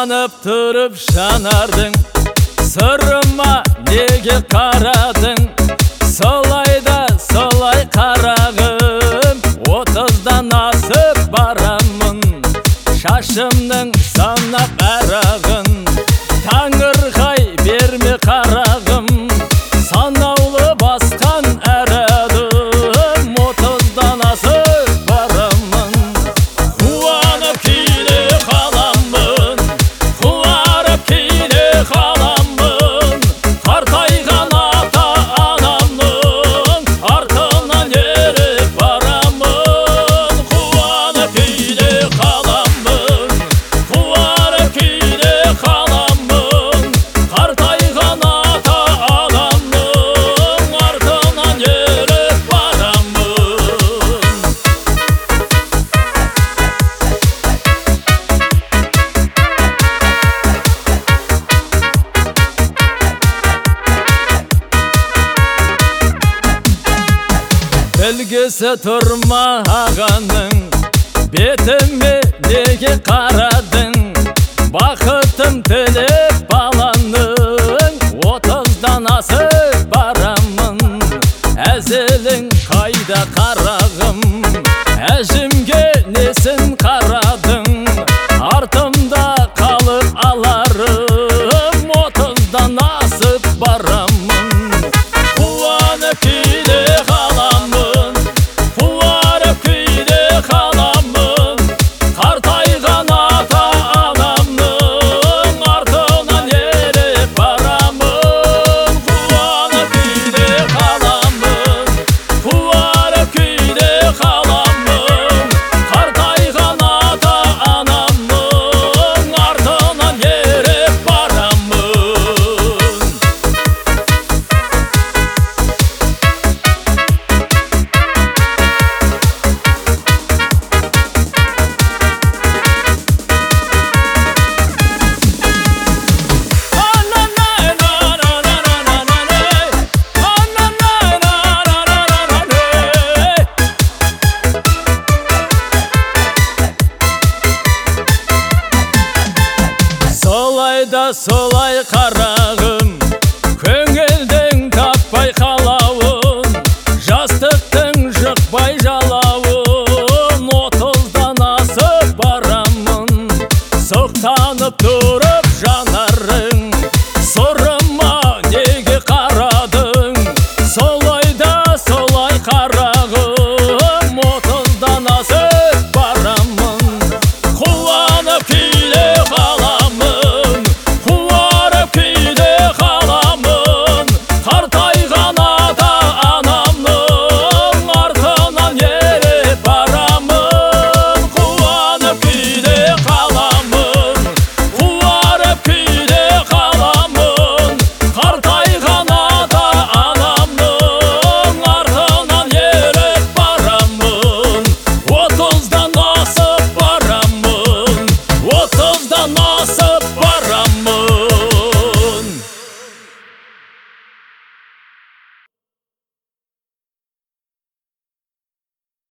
Қуанып тұрып жанардың, сырыма неге қарадың? Солай да солай қарағым, 30-дан асып барамын, шашымның санап арағын. Таңырқай берме қарағым, санаулы басқан әрадым, 30-дан асып барамын. Қуанып кейде қаламын, қуарып кейде қаламын, қартайған ата анамның артынан еріп барамын. Қуанып кейде қаламын, қуарып кейде қаламын, қартайған ата анамның артынан еріп барамын. Білгісі тұрма ағаның, бетіме неге қарадың? Бақытым тілеп баланың, 30-дан асып барамын. Әзілің қайда қарағым, әжімге несін қарадың? Артымда қалып аларым, 30-дан асып барамын. Қуанып кейде қаламын, қуарып кейде қаламын, қартайған ата анамның артынан еріп барамын. Қуанып кейде қаламын, қуарып кейде қаламын, қартайған ата анамның артынан еріп барамын. Солай да